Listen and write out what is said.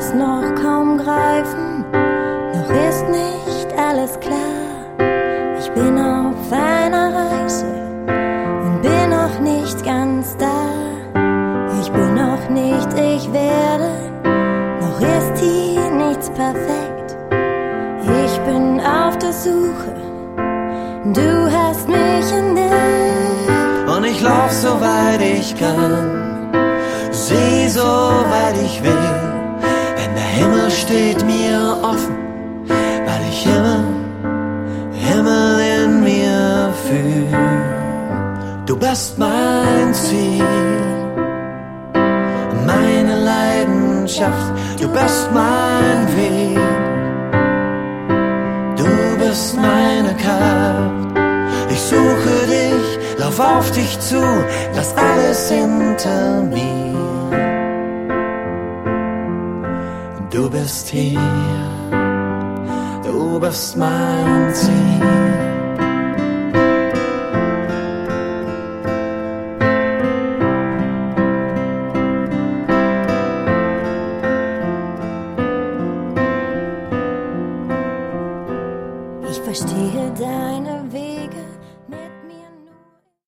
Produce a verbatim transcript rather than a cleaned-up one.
es noch kaum greifen, noch ist nicht alles klar. Ich bin auf einer Reise und bin noch nicht ganz da. Ich bin noch nicht, ich werde, noch ist hier nichts perfekt. Ich bin auf der Suche, du hast mich entdeckt. Und ich lauf so weit ich kann, seh so weit ich will, denn der Himmel steht mir offen, weil ich Himmel, Himmel in mir fühl. Du bist mein Ziel, meine Leidenschaft, du bist mein Weg. Du bist meine Kraft, ich suche dich, lauf auf dich zu, lass alles hinter mir. Du bist hier, du bist mein Ziel. Ich verstehe deine Wege.